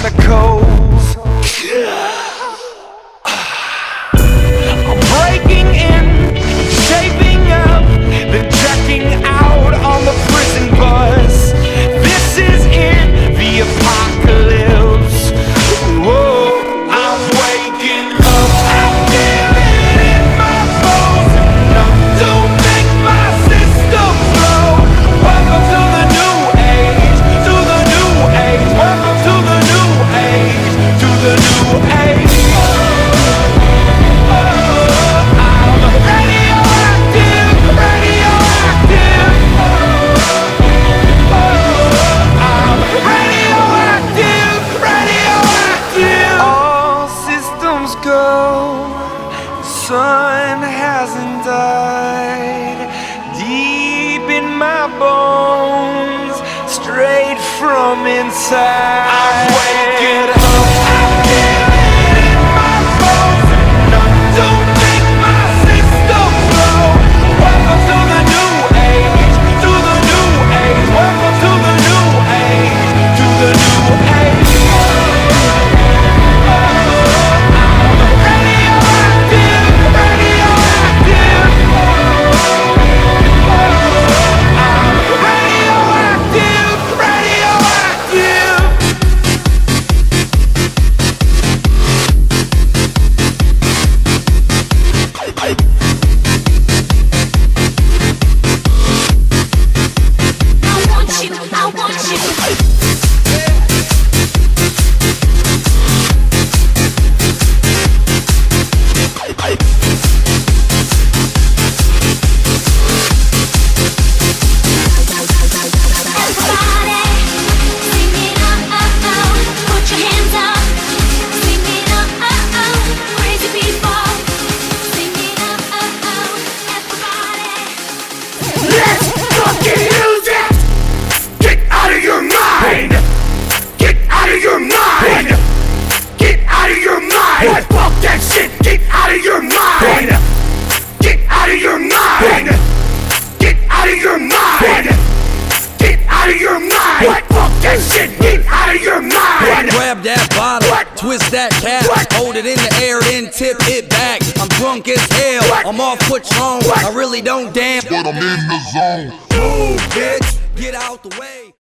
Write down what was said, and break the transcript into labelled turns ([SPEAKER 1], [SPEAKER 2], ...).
[SPEAKER 1] chemicals. I'm breaking in, shaping up, then checking out on the prison bus. This is in the apocalypse. Whoa, I'm waking up. I feel it in my bones, enough to make my system blow. Welcome to the new age, to the new age. Welcome to the new age, to the new age. Sun hasn't died deep in my bones, straight from inside. I'm waking up. I feel it in my bones, enough to make my system blow. Welcome to the new age, to the new age. Welcome to the new age, to the new age.
[SPEAKER 2] Grab that bottle, twist that cap, hold it in the air, then tip it back. I'm drunk as hell, I'm off Patron, I really don't damn,
[SPEAKER 3] but I'm in the zone.
[SPEAKER 2] Move, bitch, get out the way.